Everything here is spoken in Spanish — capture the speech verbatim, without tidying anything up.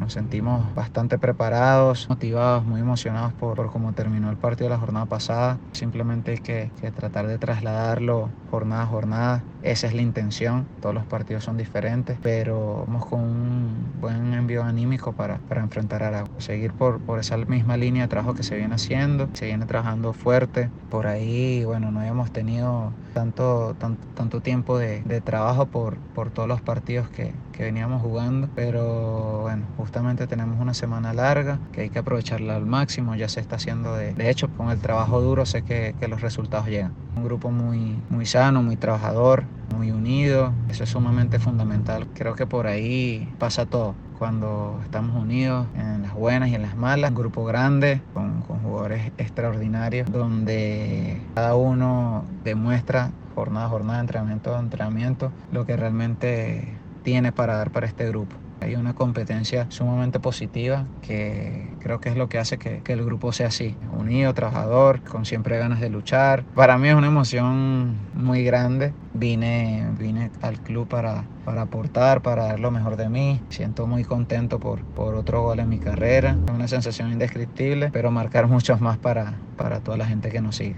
nos sentimos bastante preparados, motivados, muy emocionados por, por cómo terminó el partido de la jornada pasada. Simplemente hay que, que tratar de trasladarlo jornada a jornada. Esa es la intención. Todos los partidos son diferentes, pero vamos con un buen envío anímico para, para enfrentar a Aragua. Seguir por, por esa misma línea de trabajo que se viene haciendo, se viene trabajando fuerte. Por ahí, bueno, no hemos tenido tanto, tanto, tanto tiempo de, de trabajo por, por todos los partidos que, que veníamos jugando, pero bueno, justamente tenemos una semana larga que hay que aprovecharla al máximo. Ya se está haciendo, de, de hecho, con el trabajo duro sé que, que los resultados llegan. Un grupo muy, muy sano, muy trabajador, muy unido. Eso es sumamente fundamental. Creo que por ahí pasa todo. Cuando estamos unidos en las buenas y en las malas, un grupo grande con, con jugadores extraordinarios, donde cada uno demuestra jornada a jornada, entrenamiento a entrenamiento, lo que realmente tiene para dar para este grupo. Hay una competencia sumamente positiva que creo que es lo que hace que, que el grupo sea así, unido, trabajador, con siempre ganas de luchar. Para mí es una emoción muy grande. Vine, vine al club para, para aportar, para dar lo mejor de mí. Siento muy contento por, por otro gol en mi carrera. Es una sensación indescriptible, pero marcar muchos más para, para toda la gente que nos sigue.